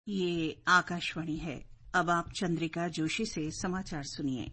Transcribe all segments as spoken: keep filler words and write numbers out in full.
ये आकाशवाणी है। अब आप चंद्रिका जोशी से समाचार सुनिए।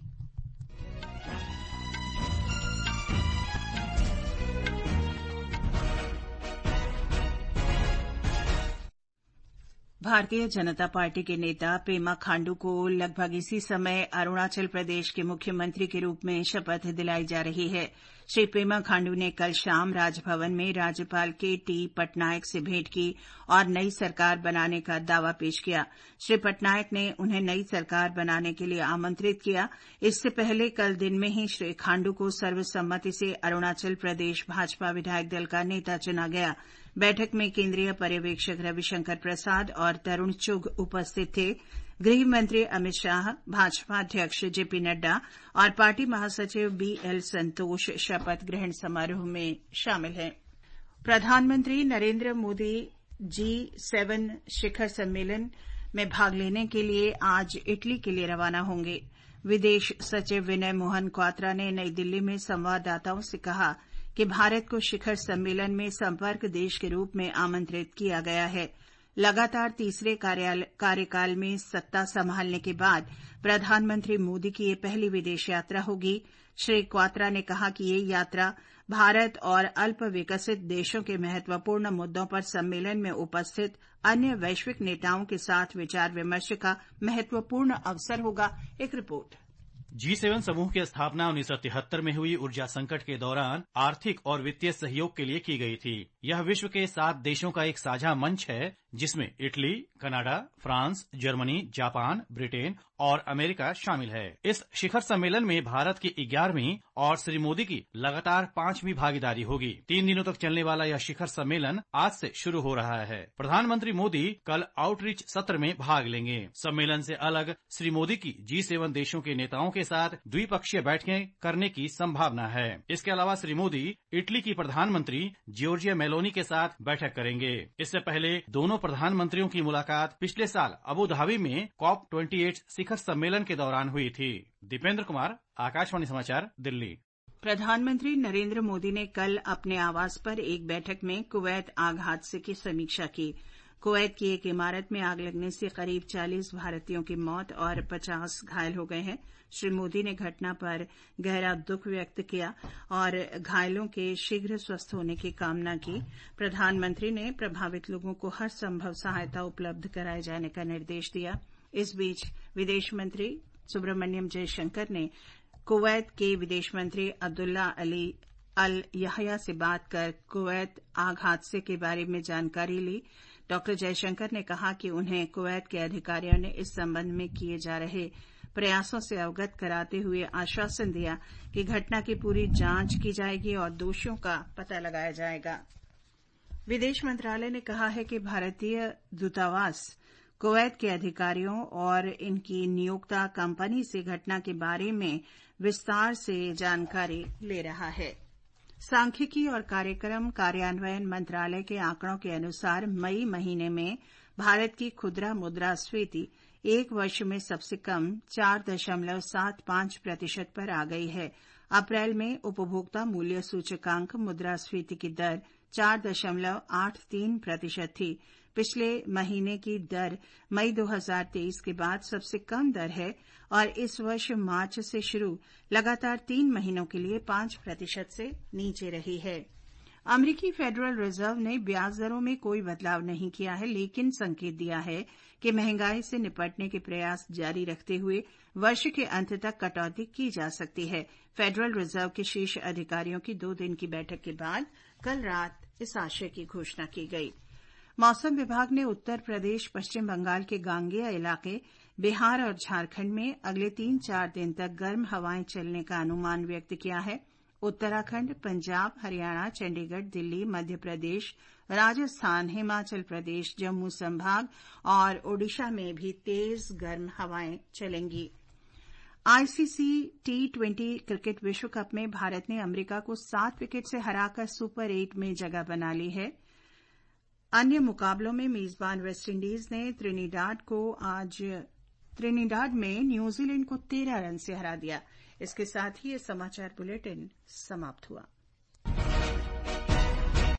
भारतीय जनता पार्टी के नेता पेमा खांडू को लगभग इसी समय अरुणाचल प्रदेश के मुख्यमंत्री के रूप में शपथ दिलाई जा रही है। श्री पेमा खांडू ने कल शाम राजभवन में राज्यपाल के टी पटनायक से भेंट की और नई सरकार बनाने का दावा पेश किया। श्री पटनायक ने उन्हें नई सरकार बनाने के लिए आमंत्रित किया। इससे पहले कल दिन में ही श्री खांडू को सर्वसम्मति से अरुणाचल प्रदेश भाजपा विधायक दल का नेता चुना गया। बैठक में केंद्रीय पर्यवेक्षक रविशंकर प्रसाद और तरुण चुग उपस्थित थे। गृह मंत्री अमित शाह, भाजपा अध्यक्ष जेपी नड्डा और पार्टी महासचिव बीएल संतोष शपथ ग्रहण समारोह में शामिल हैं। प्रधानमंत्री नरेंद्र मोदी जी सेवन शिखर सम्मेलन में भाग लेने के लिए आज इटली के लिए रवाना होंगे। विदेश सचिव विनय मोहन क्वात्रा ने नई दिल्ली में संवाददाताओं से कहा कि भारत को शिखर सम्मेलन में संपर्क देश के रूप में आमंत्रित किया गया है। लगातार तीसरे कार्यकाल में सत्ता संभालने के बाद प्रधानमंत्री मोदी की ये पहली विदेश यात्रा होगी। श्री क्वात्रा ने कहा कि ये यात्रा भारत और अल्प विकसित देशों के महत्वपूर्ण मुद्दों पर सम्मेलन में उपस्थित अन्य वैश्विक नेताओं के साथ विचार विमर्श का महत्वपूर्ण अवसर होगा। एक रिपोर्ट। जी सेवन समूह की स्थापना उन्नीस सौ तिहत्तर में हुई ऊर्जा संकट के दौरान आर्थिक और वित्तीय सहयोग के लिए की गई थी। यह विश्व के सात देशों का एक साझा मंच है जिसमें Italy, Canada, France, Germany, Japan, Britain और अमेरिका शामिल है। इस शिखर सम्मेलन में भारत की ग्यारहवीं और श्री मोदी की लगातार पांचवीं भागीदारी होगी। तीन दिनों तक चलने वाला यह शिखर सम्मेलन आज से शुरू हो रहा है। प्रधानमंत्री मोदी कल आउटरीच सत्र में भाग लेंगे। सम्मेलन से अलग श्री मोदी की जी सेवन देशों के नेताओं के साथ द्विपक्षीय बैठकें करने की संभावना है। इसके अलावा श्री मोदी इटली की प्रधानमंत्री जॉर्जिया मेलोनी के साथ बैठक करेंगे। इससे पहले दोनों प्रधानमंत्रियों की मुलाकात पिछले साल अबू धाबी में कॉप अट्ठाईस शिखर सम्मेलन के दौरान हुई थी। दीपेंद्र कुमार, आकाशवाणी समाचार, दिल्ली। प्रधानमंत्री नरेंद्र मोदी ने कल अपने आवास पर एक बैठक में कुवैत आग हादसे की समीक्षा की। कुवैत की एक इमारत में आग लगने से करीब चालीस भारतीयों की मौत और पचास घायल हो गए हैं। श्री मोदी ने घटना पर गहरा दुख व्यक्त किया और घायलों के शीघ्र स्वस्थ होने की कामना की। प्रधानमंत्री ने प्रभावित लोगों को हर संभव सहायता उपलब्ध कराए जाने का निर्देश दिया। इस बीच विदेश मंत्री सुब्रमण्यम जयशंकर ने कुवैत के विदेश मंत्री अब्दुल्ला अली अल यहया से बात कर कुवैत आग हादसे के बारे में जानकारी ली। डॉक्टर जयशंकर ने कहा कि उन्हें कुवैत के अधिकारियों ने इस संबंध में किए जा रहे प्रयासों से अवगत कराते हुए आश्वासन दिया कि घटना की पूरी जांच की जाएगी और दोषियों का पता लगाया जाएगा। विदेश मंत्रालय ने कहा है कि भारतीय दूतावास कुवैत के अधिकारियों और इनकी नियोक्ता कंपनी से घटना के बारे में विस्तार से जानकारी ले रहा है। सांख्यिकी और कार्यक्रम कार्यान्वयन मंत्रालय के आंकड़ों के अनुसार मई महीने में भारत की खुदरा मुद्रास्फीति एक वर्ष में सबसे कम चार दशमलव सात पांच प्रतिशत पर आ गई है। अप्रैल में उपभोक्ता मूल्य सूचकांक मुद्रास्फीति की दर चार दशमलव आठ तीन प्रतिशत थी। पिछले महीने की दर मई दो हज़ार तेईस के बाद सबसे कम दर है और इस वर्ष मार्च से शुरू लगातार तीन महीनों के लिए पांच प्रतिशत से नीचे रही है। अमरीकी फेडरल रिजर्व ने ब्याज दरों में कोई बदलाव नहीं किया है, लेकिन संकेत दिया है कि महंगाई से निपटने के प्रयास जारी रखते हुए वर्ष के अंत तक कटौती की जा सकती है। फेडरल रिजर्व के शीर्ष अधिकारियों की दो दिन की बैठक के बाद कल रात इस आशय की घोषणा की गई। मौसम विभाग ने उत्तर प्रदेश, पश्चिम बंगाल के गांगेय इलाके, बिहार और झारखंड में अगले तीन चार दिन तक गर्म हवाएं चलने का अनुमान व्यक्त किया है। उत्तराखंड, पंजाब, हरियाणा, चंडीगढ़, दिल्ली, मध्य प्रदेश, राजस्थान, हिमाचल प्रदेश, जम्मू संभाग और ओडिशा में भी तेज गर्म हवाएं चलेंगी। आईसीसी टी ट्वेंटी क्रिकेट विश्व कप में भारत ने अमेरिका को सात विकेट से हराकर सुपर एट में जगह बना ली है। अन्य मुकाबलों में मेजबान वेस्टइंडीज ने त्रिनिडाद को आज त्रिनिडाद में न्यूजीलैंड को तेरह रन से हरा दिया। इसके साथ ही ये समाचार बुलेटिन समाप्त हुआ।